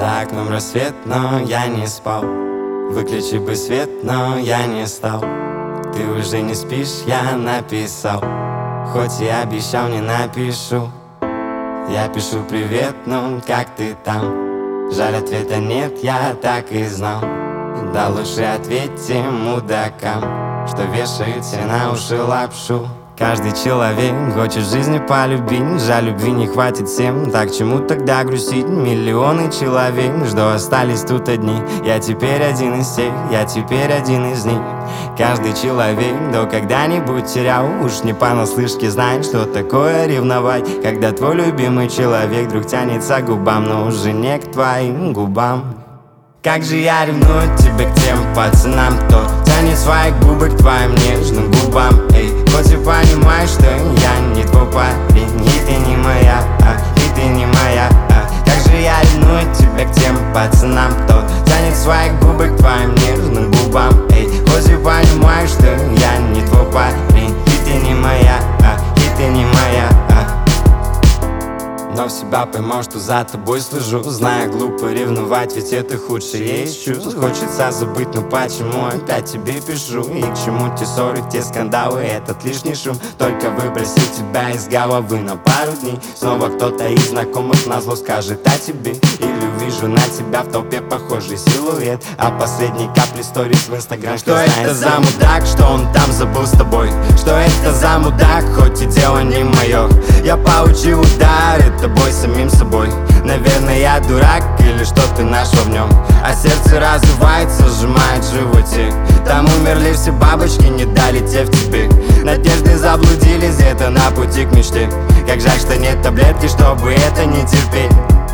За окном рассвет, но я не спал. Выключи бы свет, но я не стал. Ты уже не спишь, я написал. Хоть и обещал, не напишу. Я пишу привет, ну как ты там? Жаль, ответа нет, я так и знал. Да лучше ответьте мудакам, что вешают все на уши лапшу. Каждый человек хочет жизни полюбить. Жаль, любви не хватит всем. Так чему тогда грустить? Миллионы человек, что остались тут одни. Я теперь один из тех, я теперь один из них. Каждый человек до когда-нибудь терял. Уж не понаслышке знает, что такое ревновать, когда твой любимый человек вдруг тянется к губам, но уже не к твоим губам. Как же я ревную тебя к тем пацанам, кто тянет свои губы к твоим нежным губам. Эй, хоть и понимаешь, что я не твой парень, и ты не моя, и ты не моя. Как же я ревную тебя к тем пацанам, кто тянет свои губы к твоим нежным губам. Эй, хоть и понимаешь, что я не твой парень, и ты не моя, и ты не моя. Но в себя поймал, что за тобой слежу. Зная, глупо ревновать, ведь это худшее из чувств. Хочется забыть, но почему опять тебе пишу? И к чему те ссоры, те скандалы, этот лишний шум? Только выбросить тебя из головы на пару дней. Снова кто-то из знакомых назло скажет о тебе. Или увижу на тебя в толпе похожий силуэт. А последней капли сторис в инстаграм. Что это за мудак, что он там забыл с тобой? Что это за мудак, хоть и дело не мое? Я получил удар, тобой самим собой. Наверное, я дурак или что ты нашел в нем. А сердце разрывается, сжимает в животе. Там умерли все бабочки, не долетев тебе. Надежды заблудились где-то на пути к мечте. Как жаль, что нет таблетки, чтобы это не терпеть.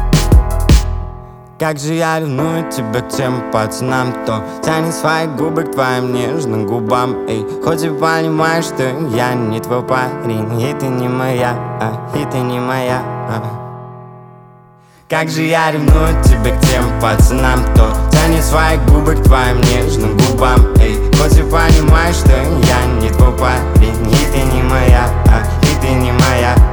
Как же я ревную тебя к тем пацанам, кто тянет свои губы к твоим нежным губам. Эй, хоть и понимаешь, что я не твой парень, и ты не моя, и ты не моя. Как же я ревную тебя к тем пацанам, кто тянет свои губы к твоим нежным губам. Эй, хоть и понимаешь, что я не твой парень, и ты не моя, и ты не моя.